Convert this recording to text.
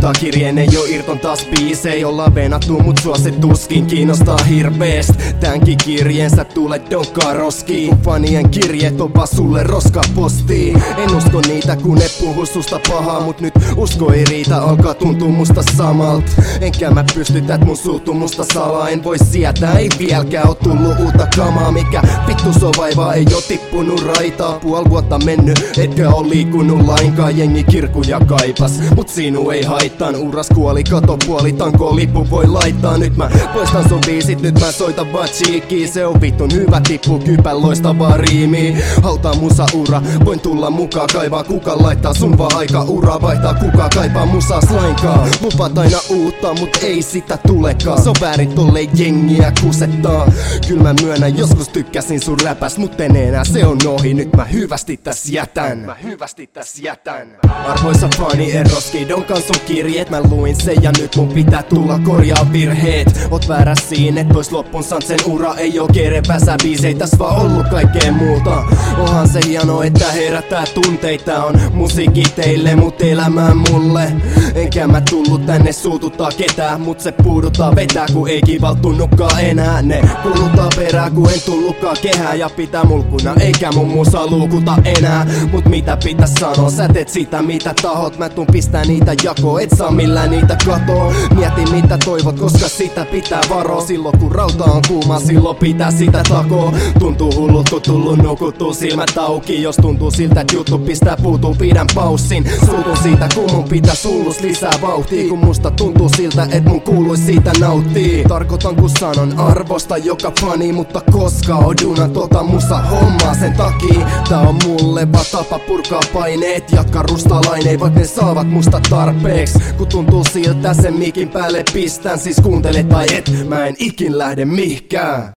laittaa kirjeen, ei oo irton taas biisei. Ollaan venattu, mut sua se tuskin kiinnostaa hirveest. Tämänkin kirjeen sä tulet donkkaa roskiin, kun fanien kirjeet on vaan sulle roskapostiin. En usko niitä, kun ne puhuu susta pahaa, mut nyt usko ei riitä, alkaa tuntua musta samalt. Enkä mä pysty tät mun suutumusta salaa, en voi sietää, ei vieläkään oo tullut uutta kamaa. Mikä vittu so vaivaa, ei oo tippunut raitaa. Puoli vuotta mennyt, etkä oo liikunut lainkaan. Jengi kirkuja kaipas, mut sinu ei haittaan. Uras kuoli, kato puoli tankoa, lippu voi laittaa. Nyt mä poistan sun biisit, nyt mä soitan vaan cheekiä. Se on vittun hyvä tippu, kypän loistavaa riimiä. Hautaa musa ura, voin tulla mukaan. Kaivaa kuka laittaa sun vaan aika uraa. Vaihtaa kuka kaipaa musaas lainkaan. Lupaat aina uutta, mut ei sitä tulekaan. Se on väärin tolle jengiä kusettaa. Kyllä mä myönnän, joskus tykkäsin sun räpäs, mut en enää, se on ohi. Nyt mä hyvästi täs jätän. Arvoisa fani, en roski donkaan sun kirjeet. Mä luin sen ja nyt mun pitää tulla korjaa virheet. Oot väärä siinä, et vois loppun sen ura. Ei oo kerepäsä biisei, täs vaan ollut kaikkea muuta. Onhan se hieno, että herättää tunteita. On musiikki teille, mut elämää mulle. Enkä mä tullut tänne suututtaa ketään, mut se puuduttaa vetää, kun ei kivaltunutkaan enää. Ne kuluttaa perää, kun en tullutkaan kehää. Ja pitää mulkuna, eikä mun musa luukuta enää. Mut mitä pitäis sanoa, sä teet sitä mitä tahot. Mä tuun pistää niitä jakoon, et saa millään niitä katoo. Mieti mitä toivot, koska sitä pitää varoa. Silloin kun rauta on kuuma, silloin pitää sitä takoo. Tuntuu hullut, kun tullut nukuttuu silmät auki. Jos tuntuu siltä, et juttu pistää puutuu, pidän paussin. Suutun siitä, kun mun pitäis hullus lisää vauhtia. Kun musta tuntuu siltä, et mun kuuluis siitä nauttii. Tarkoitan kun sanon arvosta joka fani, mutta koska odunan tota musa hommaa sen takia. Tää on mulle vaan tapa purkaa paineet. Jatka rustalaineen, vaik ne saavat musta tarpeeks. Kun tuntuu siltä sen mikin päälle pistän, siis kuuntele tai et, mä en ikin lähde mihkään.